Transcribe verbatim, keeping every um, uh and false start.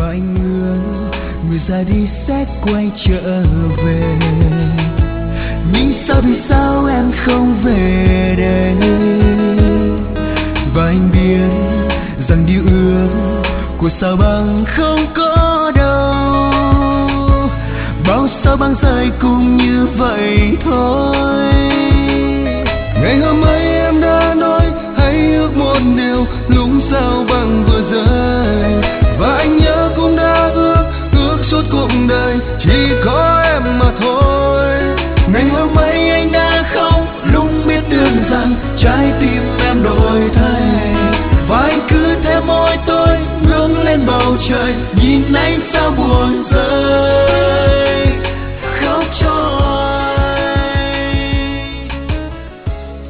và anh hứa người ra đi sẽ quay trở về. Nhưng sao vì sao em không về đây? Và anh biết rằng điều ước của sao băng không có đâu. Bao sao băng rơi cũng như vậy thôi. Ngày hôm ấy em đã nói hãy ước một điều lúc sao băng vừa rơi. Và anh nhớ cũng đã ước, ước suốt cuộc đời chỉ có em mà thôi. Ngày hôm ấy anh đã khóc lúc biết được rằng trái tim em đổi thay. Và anh cứ theo môi tôi ngước lên bầu trời nhìn anh sao buồn rơi.